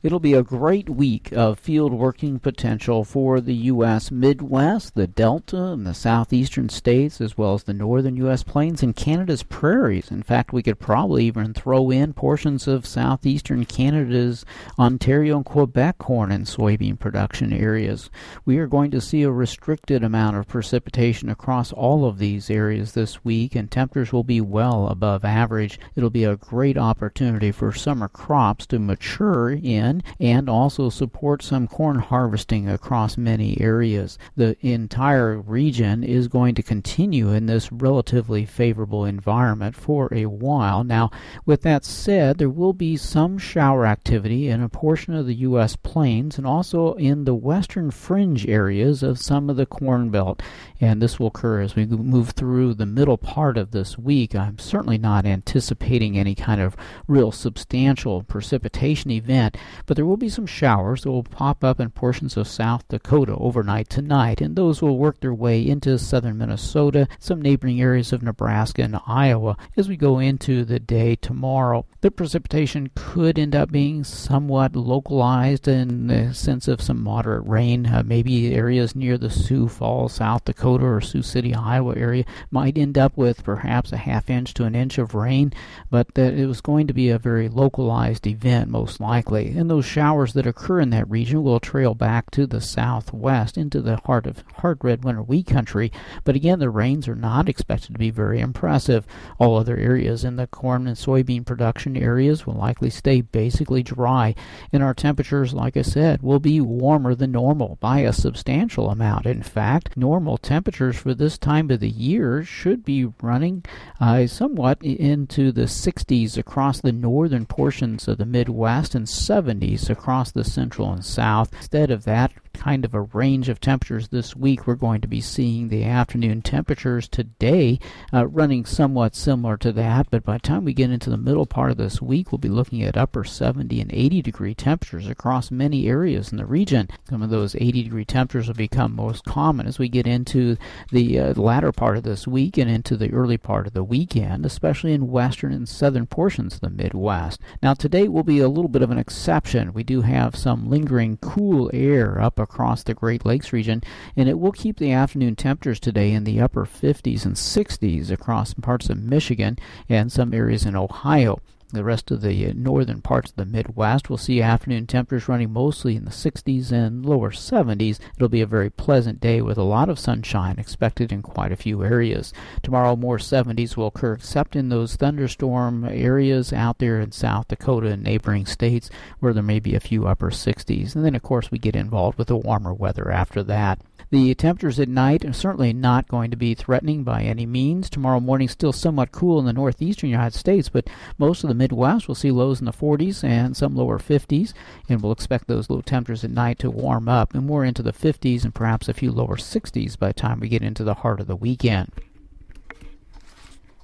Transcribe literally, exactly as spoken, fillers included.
It'll be a great week of field working potential for the U S Midwest, the Delta, and the southeastern states, as well as the northern U S plains and Canada's prairies. In fact, we could probably even throw in portions of southeastern Canada's Ontario and Quebec corn and soybean production areas. We are going to see a restricted amount of precipitation across all of these areas this week, and temperatures will be well above average. It'll be a great opportunity for summer crops to mature in and also support some corn harvesting across many areas. The entire region is going to continue in this relatively favorable environment for a while. Now, with that said, there will be some shower activity in a portion of the U S plains and also in the western fringe areas of some of the Corn Belt, and this will occur as we move through the middle part of this week. I'm certainly not anticipating any kind of real substantial precipitation event, but there will be some showers that will pop up in portions of South Dakota overnight tonight, and those will work their way into southern Minnesota, some neighboring areas of Nebraska and Iowa as we go into the day tomorrow. The precipitation could end up being somewhat localized in the sense of some moderate rain. Uh, maybe areas near the Sioux Falls, South Dakota, or Sioux City, Iowa area might end up with perhaps a half inch to an inch of rain, but that it was going to be a very localized event most likely. And those showers that occur in that region will trail back to the southwest into the heart of hard red winter wheat country. But again, the rains are not expected to be very impressive. All other areas in the corn and soybean production areas will likely stay basically dry, and our temperatures, like I said, will be warmer than normal by a substantial amount. In fact, normal temperatures for this time of the year should be running uh, somewhat into the sixties across the northern portions of the Midwest and seventies across the central and south. Instead of that kind of a range of temperatures this week, we're going to be seeing the afternoon temperatures today uh, running somewhat similar to that, but by the time we get into the middle part of this week, we'll be looking at upper seventy and eighty degree temperatures across many areas in the region. Some of those eighty degree temperatures will become most common as we get into the uh, latter part of this week and into the early part of the weekend, especially in western and southern portions of the Midwest. Now, today will be a little bit of an exception. We do have some lingering cool air up across the Great Lakes region, and it will keep the afternoon temperatures today in the upper fifties and sixties across parts of Michigan and some areas in Ohio. The rest of the northern parts of the Midwest will see afternoon temperatures running mostly in the sixties and lower seventies. It'll be a very pleasant day with a lot of sunshine expected in quite a few areas. Tomorrow, more seventies will occur except in those thunderstorm areas out there in South Dakota and neighboring states where there may be a few upper sixties. And then, of course, we get involved with the warmer weather after that. The temperatures at night are certainly not going to be threatening by any means. Tomorrow morning still somewhat cool in the northeastern United States, but most of the Midwest will see lows in the forties and some lower fifties, and we'll expect those low temperatures at night to warm up and more into the fifties and perhaps a few lower sixties by the time we get into the heart of the weekend.